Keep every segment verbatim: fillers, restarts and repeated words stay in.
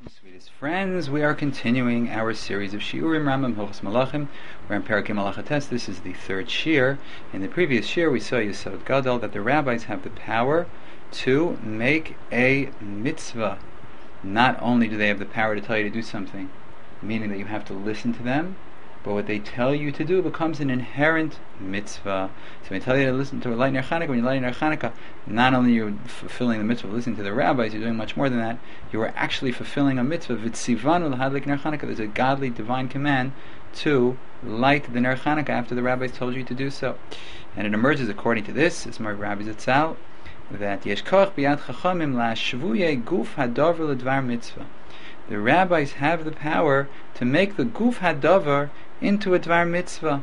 Sweetest friends, we are continuing our series of Shiurim Rambam Hilchos Malachim. We're in Perek Malachates. This is the third Shir. In the previous Shir, we saw Yesod Gadol that the rabbis have the power to make a mitzvah. Not only do they have the power to tell you to do something, meaning that you have to listen to them, but what they tell you to do becomes an inherent mitzvah. So when they tell you to listen to a light Ner Chanukah, when you light Ner Chanukah, not only are you fulfilling the mitzvah of listening to the rabbis, you're doing much more than that. You are actually fulfilling a mitzvah. V'tzivanu l'hadlik Ner Chanukah. There's a godly, divine command to light the Ner Chanukah after the rabbis told you to do so. And it emerges according to this, as my Rabbi Zatzal, that yesh koach biyad chachamim la'shvuye guf hadavar l'dvar mitzvah. The rabbis have the power to make the guf hadavar into a dvar mitzvah.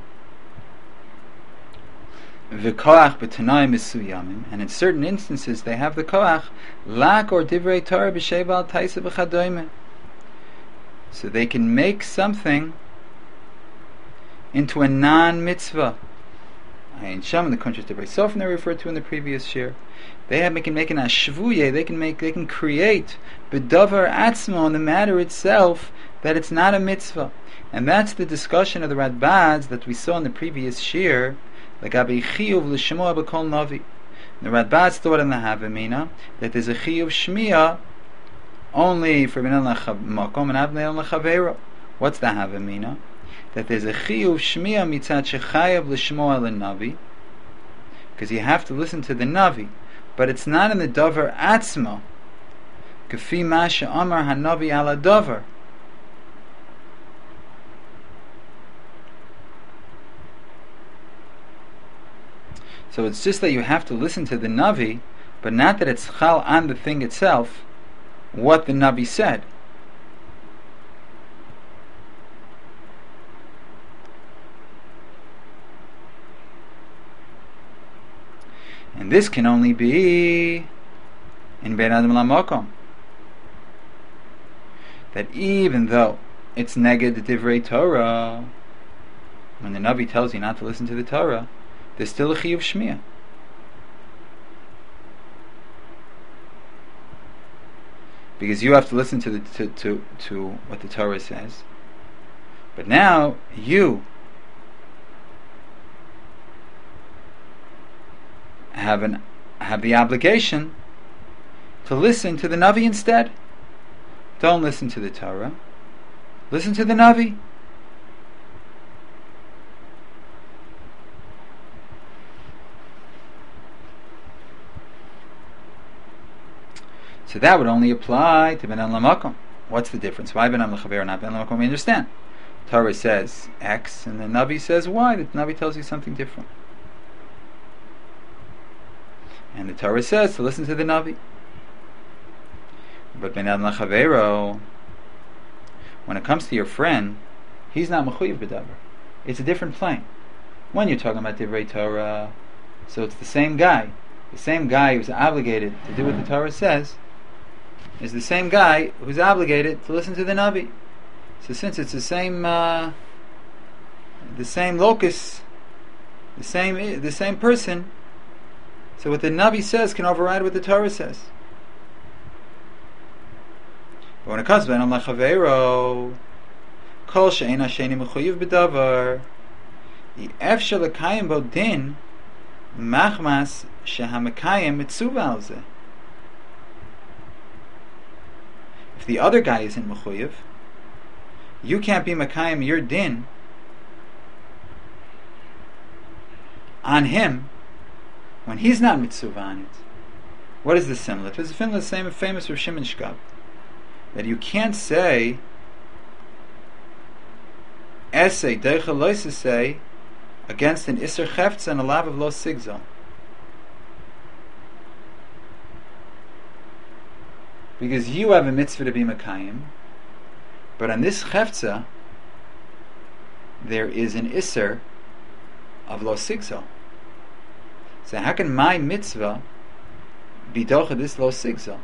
V'koach b'tanai misuyamim, and in certain instances they have the koach lak or divrei Torah b'sheval taisa b'chadoime. So they can make something into a non-mitzvah. In Sham, the countries divrei Sofim they referred to in the previous shir. They have, can make an ashvuye. They can make, they can create b'davar atzmo on the matter itself that it's not a mitzvah. And that's the discussion of the Radbads that we saw in the previous shir, like Abi Chiyuv l'Shemua b'Kol Navi. The Radbads thought in the Havamina that there's a Chiyuv Shmiya only for B'nai Makom and Abnei l'Chaveiro. What's the Havamina? That there's a Chiyuv Shmiya mitzad shechayav l'Shemua l'Navi, because you have to listen to the Navi, but it's not in the Dover Atzmo. K'fi ma she'amar hanavi ala Dover. So it's just that you have to listen to the Navi, but not that it's chal on the thing itself, what the Navi said. And this can only be in Ben Adam Lamakom. That even though it's neged the divrei Torah, when the Navi tells you not to listen to the Torah, there's still a chiyuv shmiya. Because you have to listen to the to, to to what the Torah says. But now you have an have the obligation to listen to the Navi instead. Don't listen to the Torah. Listen to the Navi. So that would only apply to Ben Lamakom. What's the difference? Why Ben Lachaver and not Ben Lamakom? We understand. Torah says X and the Navi says Y. The Navi tells you something different. And the Torah says to listen to the Navi. But Ben Lachavero, when it comes to your friend, he's not mechuyev b'davar. It's a different plane. When you're talking about divrei Torah, so it's the same guy. The same guy who's obligated to do what the Torah says is the same guy who's obligated to listen to the Navi. So since it's the same, uh, the same locus, the same, the same person, so what the Navi says can override what the Torah says. But when it comes to Ben Lachaveiro, Kol she'ein hasheni mechuyev b'davar, efshar l'kayim bo din, machmas shehamekayim mitzuva al zeh. If the other guy isn't mechuyev, you can't be mekayim your din on him when he's not mitzuva on it. What is the similar? It's the same famous Rav Shimon Shkab, that you can't say essay deicha say against an iser chefts and a lav of lo sigzal, because you have a mitzvah to be mekayim, but on this cheftza there is an iser of lo sigzal. So how can my mitzvah be docha this lo sigzal?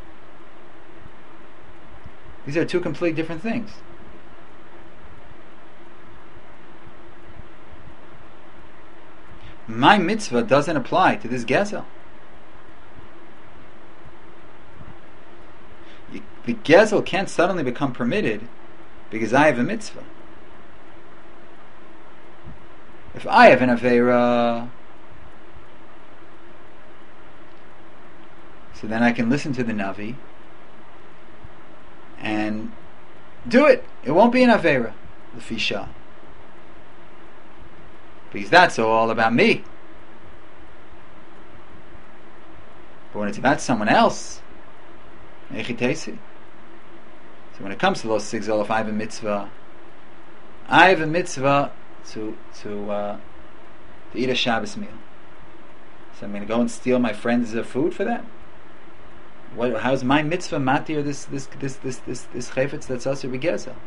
These are two completely different things. My mitzvah doesn't apply to this gezel. the gezel can't suddenly become permitted because I have a mitzvah. If I have an aveira, so then I can listen to the Navi and do it. It won't be an aveira, the fisha, because that's all about me. But when it's about someone else, so when it comes to those six, if I have a mitzvah, I have a mitzvah to to uh, to eat a Shabbos meal. So I'm going to go and steal my friend's uh, food for that. What? How's my mitzvah matir this this this this this this chayfetz that's also begezel?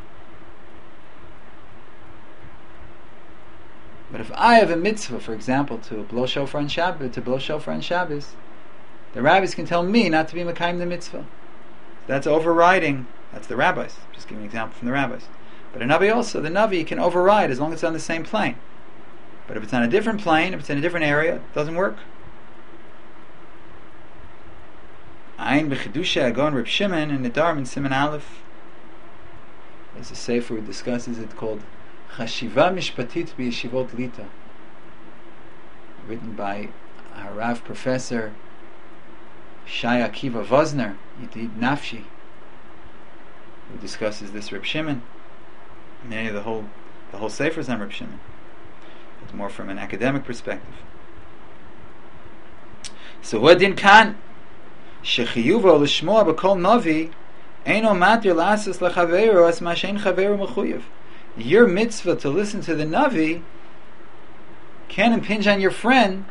But if I have a mitzvah, for example, to blow shofar on Shabbos, to blow shofar on Shabbos, the rabbis can tell me not to be mekayim the mitzvah. That's overriding. That's the rabbis. Just giving an example from the rabbis. But a Navi also, the Navi can override as long as it's on the same plane. But if it's on a different plane, if it's in a different area, it doesn't work. Ein b'chidusha agon Reb Shimon in the Darm in Siman Aleph. There's a sefer who discusses it called Chashiva Mishpatit B'Yeshivot Lita, written by our Rav Professor Shai Akiva Vosner, Yedid Nafshi, who discusses this Reb Shimon. Many of the whole the whole sefer is on Reb Shimon. It's more from an academic perspective. So what din kan shechiyuvo l'shmoa b'kol navi eino matir l'asas l'chaveru as mashen chaveru mechuyev. Your mitzvah to listen to the Navi can impinge on your friend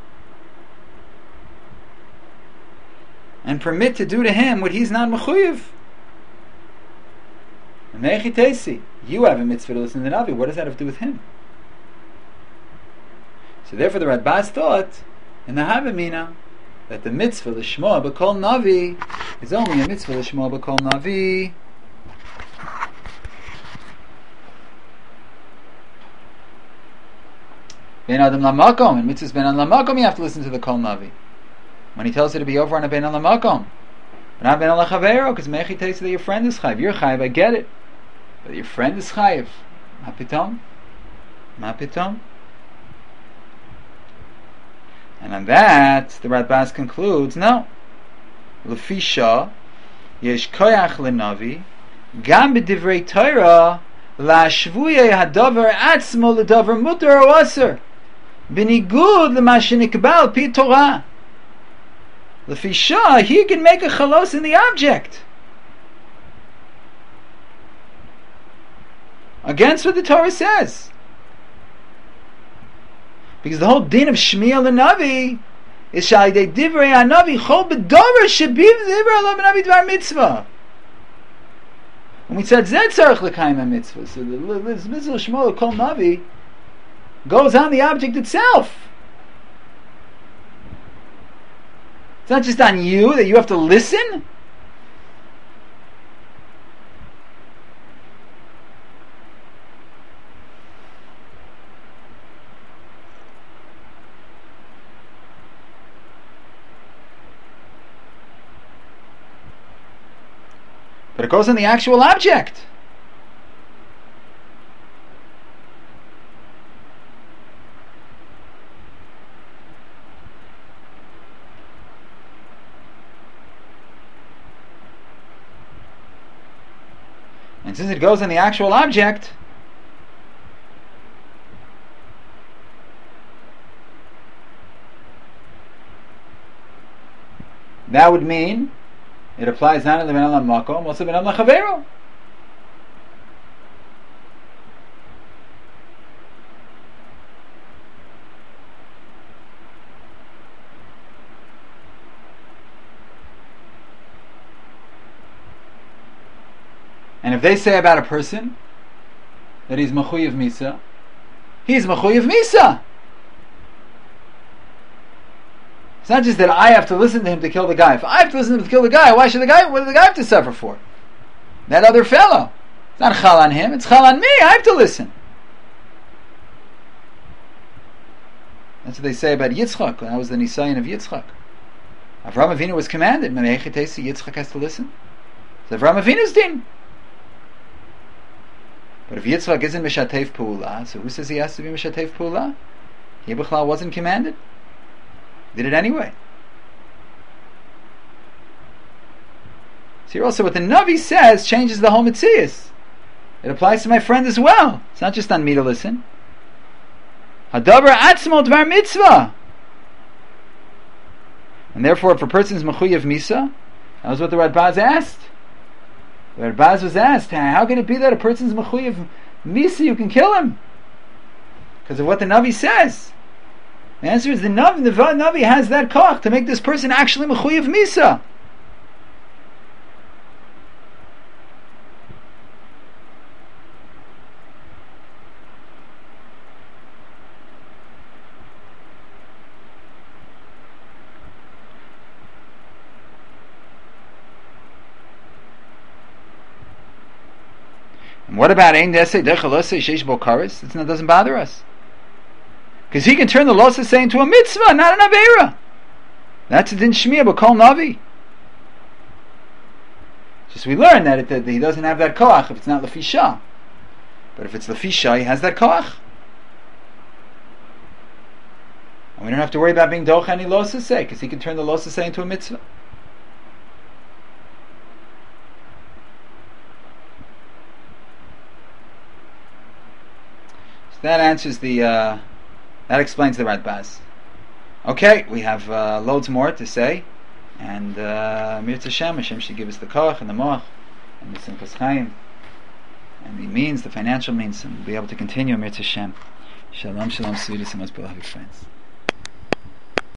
and permit to do to him what he's not mechuyev. You have a mitzvah to listen to the Navi. What does that have to do with him? So therefore the Radbaz thought in the Havamina that the mitzvah l'shmoa b'kol Navi is only a mitzvah l'shmoa b'kol Navi Ben Adam Lamakom, and mitzvahs Ben Adam Lamakom, you have to listen to the Kol Navi. When he tells you to be over on a Ben Adam Lamakom, but not Ben Adam Chavero, because Mechi tells you that your friend is Chayiv. You're Chayiv, I get it. But your friend is Chayiv. Ma pitom? Ma pitom? And on that, the Radbaz concludes, no. Lefisha, yesh koyach lenavi, gam b'divrei Torah, la shvuye hadavar atzmo ledavar mutar o aser. Benigud lema shenikbal pi Torah. Lefisha, he can make a chalos in the object against what the Torah says, because the whole din of Shmiya l'Navi is shalidei divrei hanavi chol b'davar shebiv divrei lo b'navi dvar mitzvah. And we said zed tzarich l'kayim ha-mitzvah. So the mitzvah l'shmo l'kol Navi goes on the object itself. It's not just on you that you have to listen. But it goes on the actual object. And since it goes on the actual object, that would mean it applies not only to Ben Adam Makom, also Ben Adam Chavero. And if they say about a person that he's Mechuyev Misa, he's Mechuyev Misa. It's not just that I have to listen to him to kill the guy. If I have to listen to him to kill the guy, why should the guy, what does the guy have to suffer for? That other fellow. It's not chal on him, it's chal on me. I have to listen. That's what they say about Yitzchak. That was the Nisayan of Yitzchak. Avraham Avinu was commanded, Yitzchak has to listen. It's Avraham Avinu's din. But if Yitzchak isn't Mishatef Pa'ula, so who says he has to be Mishatef Pa'ula? He B'chlal wasn't commanded. He did it anyway. So here also what the Navi says changes the whole Metzias. It applies to my friend as well. It's not just on me to listen. Hadavar atzmo dvar mitzvah. And therefore, if a person is mechuyev misa, that was what the Radbaz asked. The Radbaz was asked, how can it be that a person is mechuyev misa, you can kill him? Because of what the Navi says. The answer is the Navi, the Navi has that koch to make this person actually mechuyev misa. And what about Ein Desei Dechalosei Sheish Bokaris? It doesn't bother us. Because he can turn the Losasei into a mitzvah, not an Aveira. That's a Din Shmiya, but Kol Navi. Just we learn that, it, that he doesn't have that koach if it's not Lefisha. But if it's Lefisha, he has that koach. And we don't have to worry about being Doch any Losasei, because he can turn the Losasei into a mitzvah. That answers the, uh, that explains the Radbaz. Okay, we have uh, loads more to say, and uh, Mirza Hashem, Hashem should give us the koach and the moach, and the Simchas Chaim, and the means, the financial means, and we'll be able to continue Mirza Hashem. Shalom, shalom, sweetest and most beloved friends.